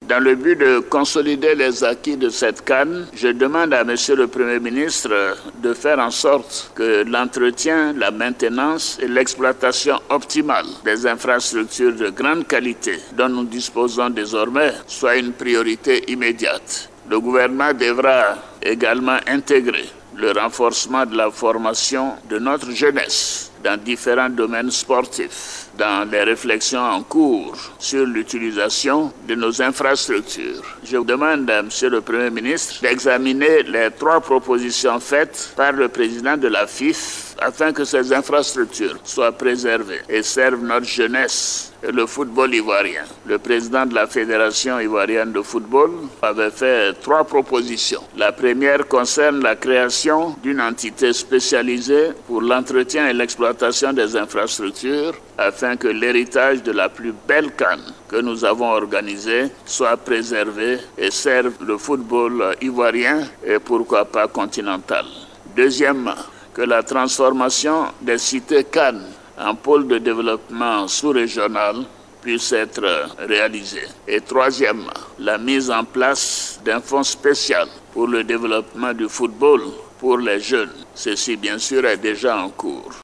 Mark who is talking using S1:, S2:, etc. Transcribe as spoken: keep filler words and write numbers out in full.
S1: Dans le but de consolider les acquis de cette CAN, je demande à Monsieur le Premier ministre de faire en sorte que l'entretien, la maintenance et l'exploitation optimale des infrastructures de grande qualité dont nous disposons désormais soit une priorité immédiate. Le gouvernement devra également intégrer le renforcement de la formation de notre jeunesse dans différents domaines sportifs, dans les réflexions en cours sur l'utilisation de nos infrastructures. Je vous demande à Monsieur le Premier ministre d'examiner les trois propositions faites par le président de la F I F afin que ces infrastructures soient préservées et servent notre jeunesse et le football ivoirien. Le président de la Fédération ivoirienne de football avait fait trois propositions. La première concerne la création d'une entité spécialisée pour l'entretien et l'exploitation des infrastructures afin que l'héritage de la plus belle CAN que nous avons organisée soit préservé et serve le football ivoirien et pourquoi pas continental. Deuxièmement, que la transformation des cités CAN en pôle de développement sous-régional puisse être réalisée. Et troisièmement, la mise en place d'un fonds spécial pour le développement du football pour les jeunes. Ceci, bien sûr, est déjà en cours.